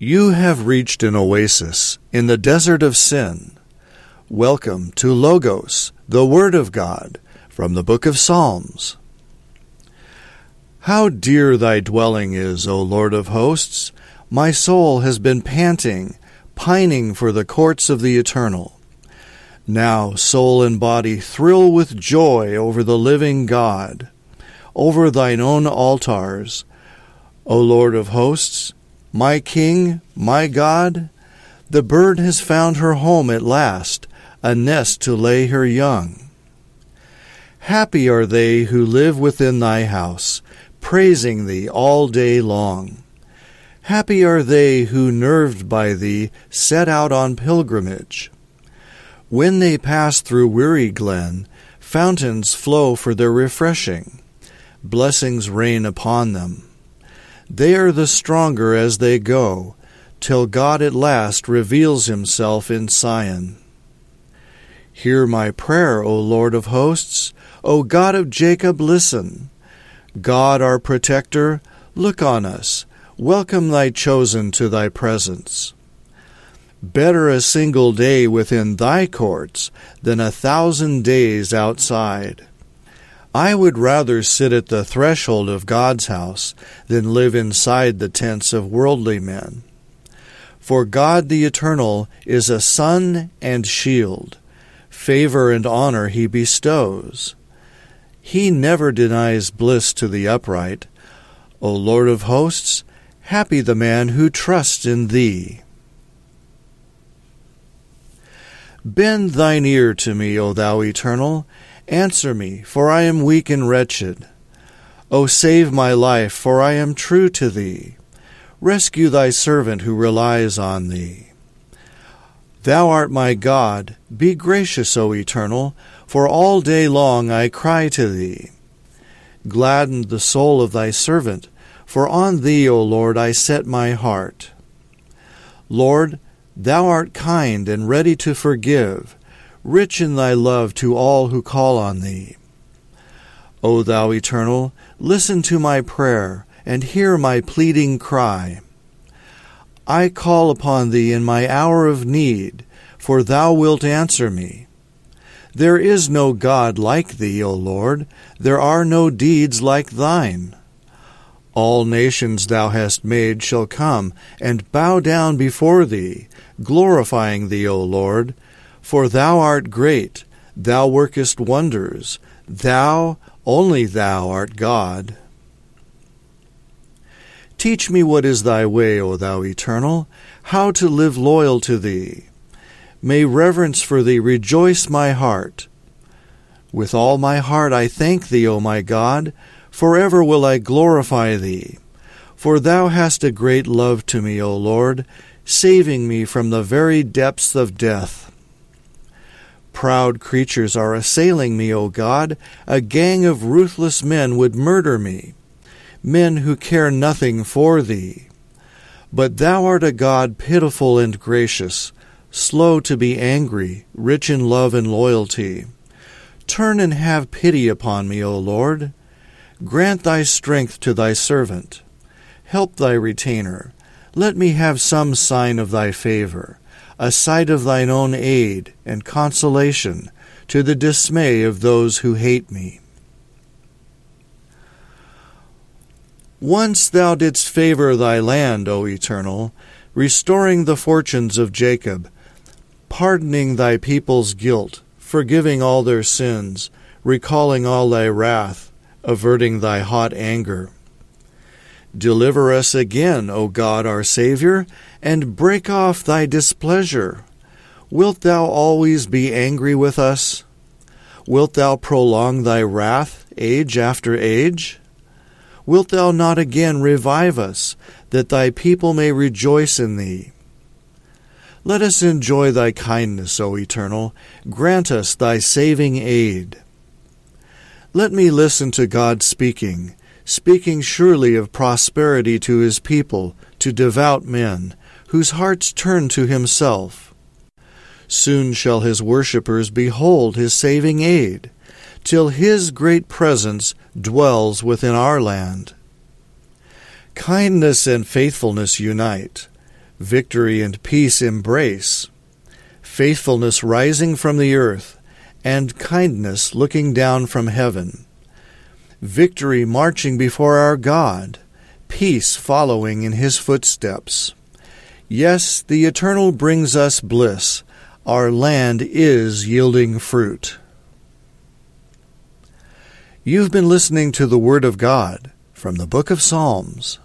You have reached an oasis in the desert of sin. Welcome to Logos, the Word of God, from the book of Psalms. How dear thy dwelling is, O Lord of hosts! My soul has been panting, pining for the courts of the Eternal. Now soul and body thrill with joy over the living God, over thine own altars, O Lord of hosts, my King, my God. The bird has found her home at last, a nest to lay her young. Happy are they who live within thy house, praising thee all day long. Happy are they who, nerved by thee, set out on pilgrimage. When they pass through Weary Glen, fountains flow for their refreshing. Blessings rain upon them. They are the stronger as they go, till God at last reveals himself in Sion. Hear my prayer, O Lord of hosts. O God of Jacob, listen. God our protector, look on us. Welcome thy chosen to thy presence. Better a single day within thy courts than 1,000 days outside. I would rather sit at the threshold of God's house than live inside the tents of worldly men. For God the Eternal is a sun and shield. Favor and honor he bestows. He never denies bliss to the upright. O Lord of hosts, happy the man who trusts in thee. Bend thine ear to me, O thou Eternal. Answer me, for I am weak and wretched. O save my life, for I am true to thee. Rescue thy servant who relies on thee. Thou art my God. Be gracious, O Eternal, for all day long I cry to thee. Gladden the soul of thy servant, for on thee, O Lord, I set my heart. Lord, thou art kind and ready to forgive, rich in thy love to all who call on thee. O thou Eternal, listen to my prayer, and hear my pleading cry. I call upon thee in my hour of need, for thou wilt answer me. There is no God like thee, O Lord, there are no deeds like thine. All nations thou hast made shall come and bow down before thee, glorifying thee, O Lord, for thou art great, thou workest wonders, thou, only thou art God. Teach me what is thy way, O thou Eternal, how to live loyal to thee. May reverence for thee rejoice my heart. With all my heart I thank thee, O my God, forever will I glorify thee. For thou hast a great love to me, O Lord, saving me from the very depths of death. Proud creatures are assailing me, O God. A gang of ruthless men would murder me, men who care nothing for thee. But thou art a God pitiful and gracious, slow to be angry, rich in love and loyalty. Turn and have pity upon me, O Lord. Grant thy strength to thy servant. Help thy retainer. Let me have some sign of thy favor, a sight of thine own aid and consolation to the dismay of those who hate me. Once thou didst favor thy land, O Eternal, restoring the fortunes of Jacob, pardoning thy people's guilt, forgiving all their sins, recalling all thy wrath, averting thy hot anger. Deliver us again, O God our Savior, and break off thy displeasure. Wilt thou always be angry with us? Wilt thou prolong thy wrath age after age? Wilt thou not again revive us, that thy people may rejoice in thee? Let us enjoy thy kindness, O Eternal. Grant us thy saving aid. Let me listen to God speaking surely of prosperity to his people, to devout men, whose hearts turn to himself. Soon shall his worshippers behold his saving aid, till his great presence dwells within our land. Kindness and faithfulness unite. victory and peace embrace, faithfulness rising from the earth, and kindness looking down from heaven, victory marching before our God, peace following in his footsteps. Yes, the Eternal brings us bliss. Our land is yielding fruit. You've been listening to the Word of God from the Book of Psalms.